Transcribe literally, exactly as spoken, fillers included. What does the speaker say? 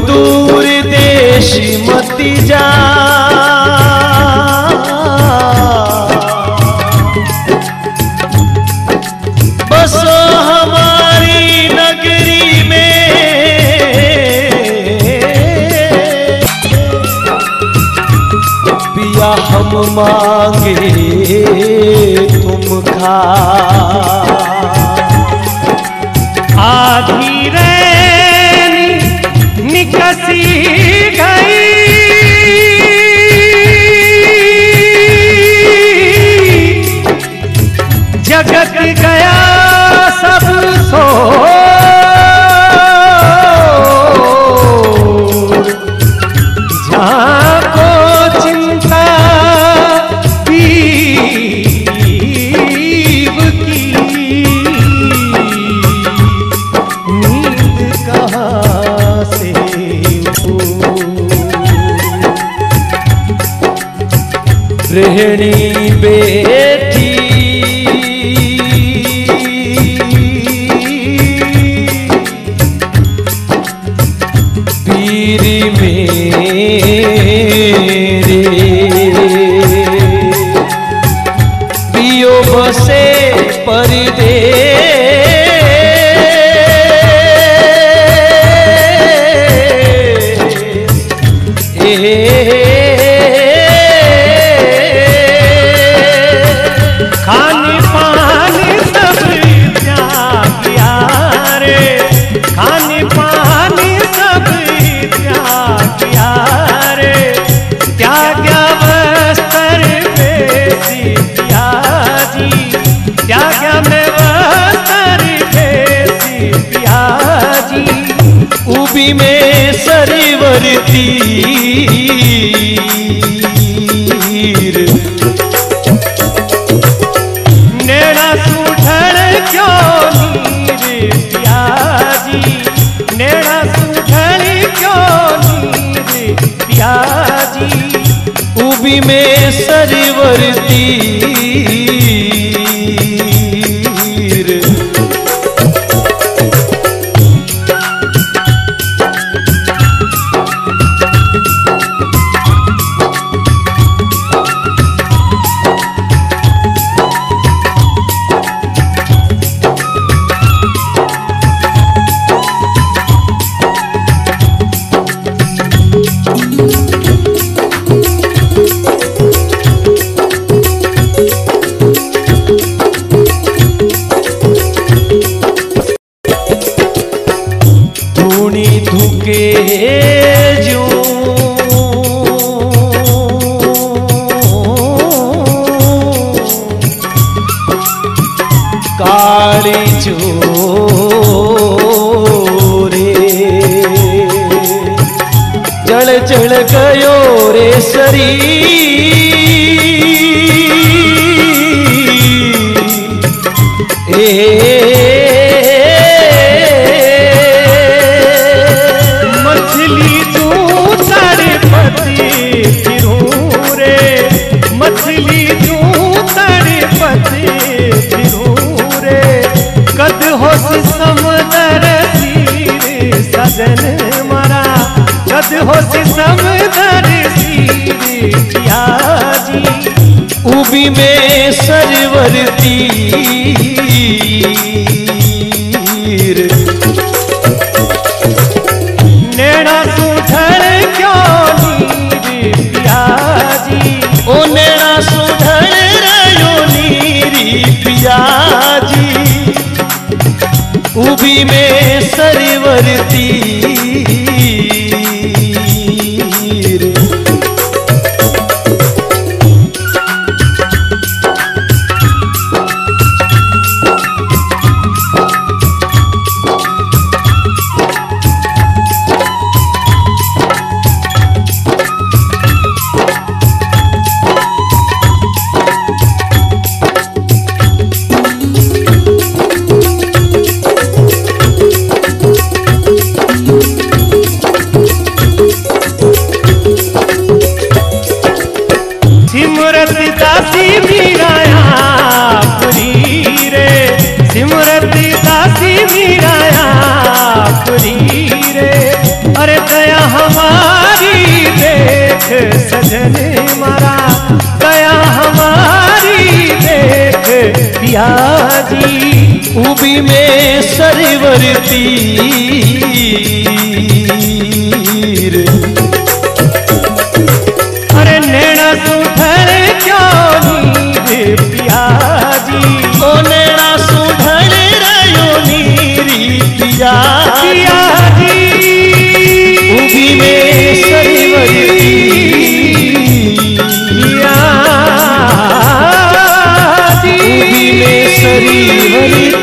दूर देश मती जा, बसो हमारी नगरी में। पिया हम मांगे तुम खा, आधी रैनी निकसी गई, जगत गया सब सो, जहाँ को चिंता पीव की, नींद कहाँ से हो। रहनी बेटी पीरी मेरे, पियो बसे परदेस। खाने पानी सब त्यागिया रे, खाने पानी सब त्यागिया रे, त्याग्या वस्त्र बेसी पिया जी, त्याग्या में वस्त्र बेसी पिया जी। उबी में सरीवर तीर, नेड़ा सूढ़ क्यों नीर पिया जी, नेड़ा सूढ़ क्यों नीर पिया जी। उबी में सरीवर तीर, धूनी धुके जो काली जो रे, जल जल गयो रे शरीर। ए मछली तू तड़पती फिरूं रे, मछली तू तड़पती फिरूं रे, कद होश समुदर तीर सजन मारा, कद होश समुदर तीर पिया जी। उबी में सरवर तीर, नेड़ा सूढ़ क्यों नीर पिया जी, ओ नेड़ा सुधर रयो नीरी पिया जी। उबी में सरवर तीर, मीराया पुरी रे, अरे दया सरिवर तीर। अरे नैना सुधर क्यों नीर पिया जी, ओ नैना सुधर रयो नीरी पिया पिया जी। उभी में सरिवर पिया जी, उभी में सरिवर